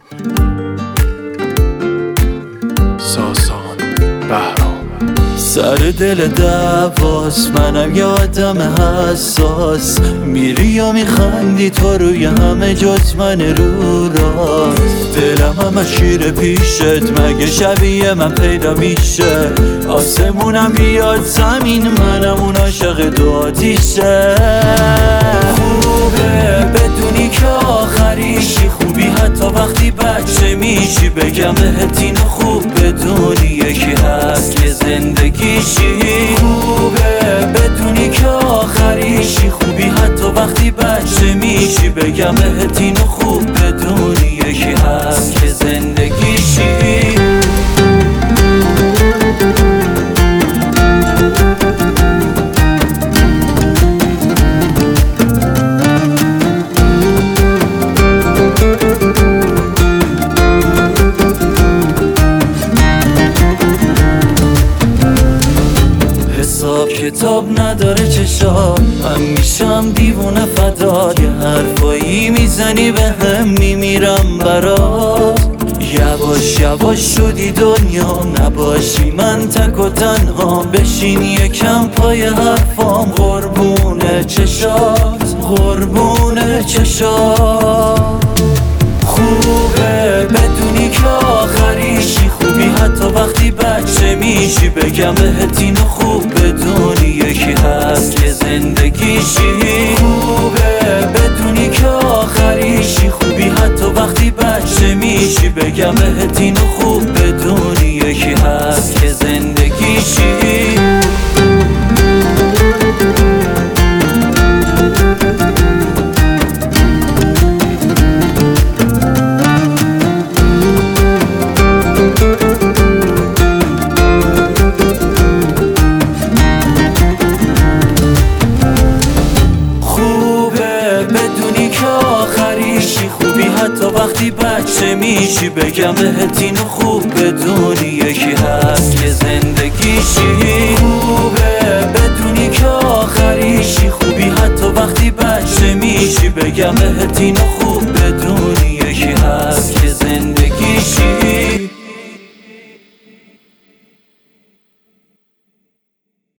ساسان بهرام. سر دل دعواست، منم یه آدم حساس. میری و میخندی تو روی همه جز من رو راست. دلم همه شیر پیشت، مگه شبیه من پیدا میشه؟ آسمونم بیاد زمین، منم اون عاشق دو آتیشه. خوبه بدونی که آخریشی، خوبی حتی وقتی بچه میشی. بگم بهت اینو خوب بدونی، یکی هست که زندگیشی. خوبه بدونی که آخریشی، خوبی حتی وقتی بچه میشی. بگم بهت اینو خوب بدونی، یکی هست که زندگیشی. حساب کتاب نداره چشام، من میشم دیوونه فدات. یه حرفایی میزنی به هم میمیرم برات. یواش یواش شدی دنیا، نباشی من تک و تنها. بشین یکم پای حرفام، قربونه چشات، قربونه چشات. خوبه بدونی که آخریشی، خوبی حتی وقتی بچه میشی. بگم بهت اینو خوب بدونی، یکی هست که زندگیشی. خوبه بدونی که آخریشی، خوبی حتی وقتی بچه میشی. بگم بهت اینو خوب بدونی، یکی هست که زندگیشی. خوبی حتی وقتی بچه میشی. بگم بهت اینو خوب بدونی، یکی هست که زندگیشی. خوبه بدونی که آخریشی، خوبی حتی وقتی بچه میشی. بگم بهت اینو خوب بدونی، یکی هست که زندگیشی.